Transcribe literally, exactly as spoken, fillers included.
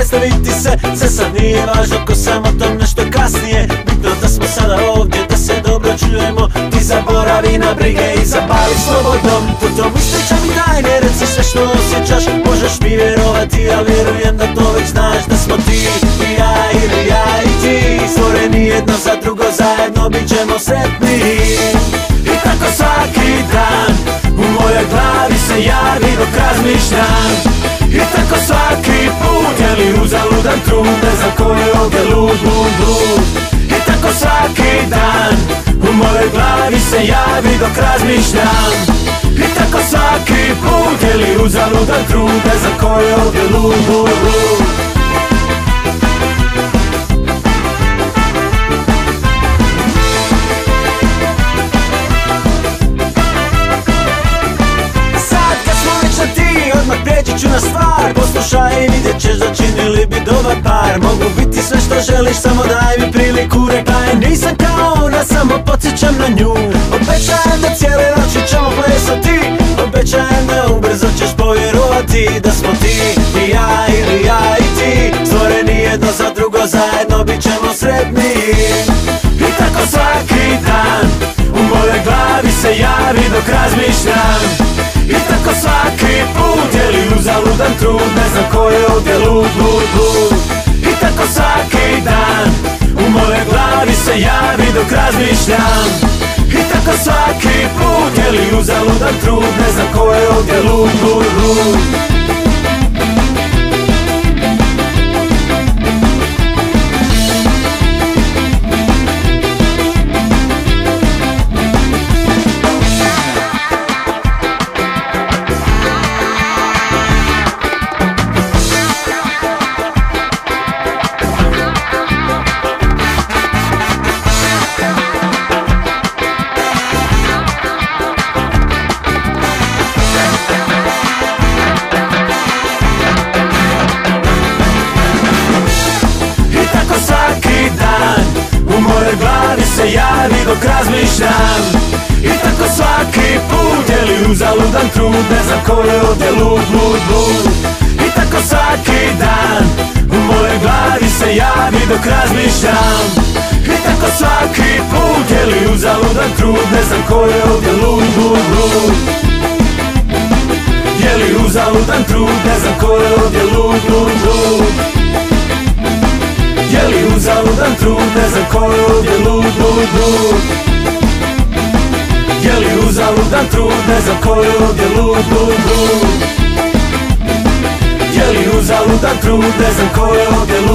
predstaviti se. Sve sad nije važno ko sam o tom nešto kasnije. Bitno da smo sada ovdje, da se dobro čujemo. Ti zaboravi na brige i zapali slobodnom putom. Ispričaj mi tajne, reci sve što osjećaš. Možeš mi vjerovati, ja vjerujem da to već znaš. Da smo ti i ja ili ja i ti stvoreni jedno za drugo, zajedno bit ćemo sretni. I tako svaki dan u mojoj glavi se javi dok razmišljam. I tako svaki put, je li uzaludan trud, ne znam ko je ovdje lud, lud, lud. I tako svaki dan u mojoj glavi se javi dok razmišljam. I tako svaki put, je li uzaludan trud, ne znam ko je ovdje lud, lud, lud. Prijeći ću na stvar, poslušaj i vidjet ćeš da činili bi dobar par. Mogu biti sve što želiš, samo daj mi priliku. Rekla je nisam kao ona, samo podsjećam na nju. Obećajem da cijele noći ćemo plesati. Obećajem da ubrzo ćeš povjerovati. Da smo ti i ja ili ja i ti stvoreni jedno za drugo, zajedno bit ćemo sretni. I tako svaki dan u mojoj glavi se javi dok razmišljam. I tako svaki put, je li uzaludan trud, ne znam ko je ovdje lud, lud, lud. I tako svaki dan u mojoj glavi se javi dok razmišljam. I tako svaki put, je li uzaludan trud, ne znam ko je ovdje lud, lud, lud. Javi dok razmišljam. I tako svaki put, je li uzaludan trud, ne znam ko je ovdje lud, lud, lud. I tako svaki dan u mojoj glavi se javi dok razmišljam. I tako svaki put, je li uzaludan trud, ne znam ko je ovdje lud, lud, lud. Je li uzaludan trud, ne znam ko je ovdje lud, lud, lud. Je li uzaludan trud, ne znam ko je ovdje lud, lud, lud. Je li uzaludan trud, ne znam ko je ovdje lud, lud, lud. Je li uzaludan trud, ne znam ko je ovdje lud.